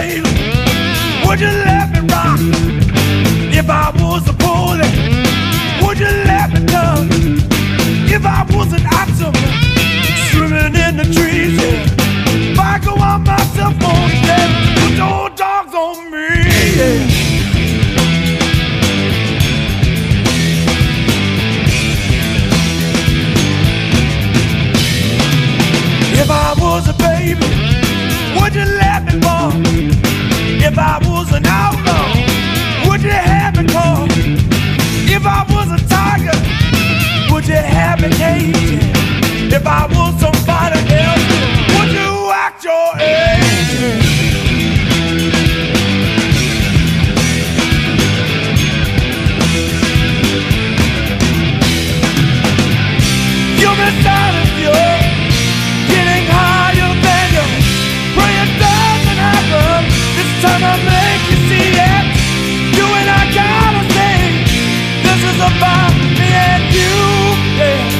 sailor, would you let me rock? If I was a bully, would you let me dunk? If I was an octopus swimming in the trees, yeah. If I go on myself on deck, put your dogs on me, yeah. If I was a baby, would you let me born? If I was an outlaw, would you have me call? If I was a tiger, would you have me caged? If I was somebody else, would you act your age? You've been silent, you're getting higher than you. Pray it doesn't happen. This time I make you see it. You and I gotta say, this is about me and you, yeah.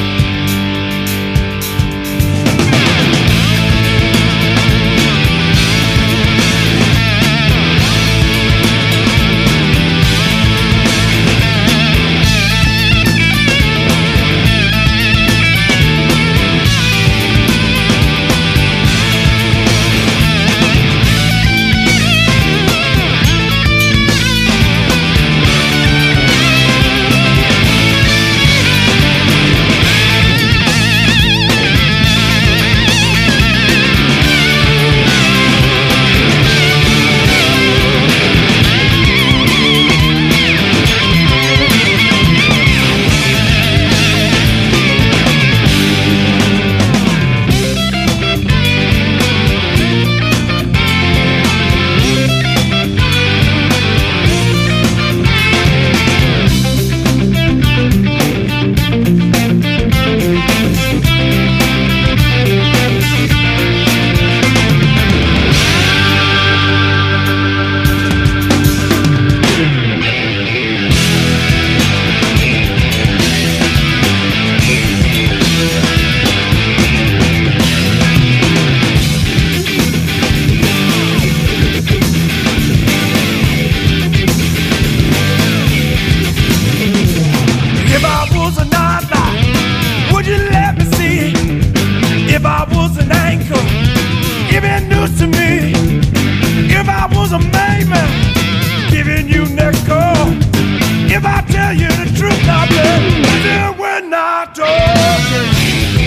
If I tell you the truth, now, baby, we're not talking.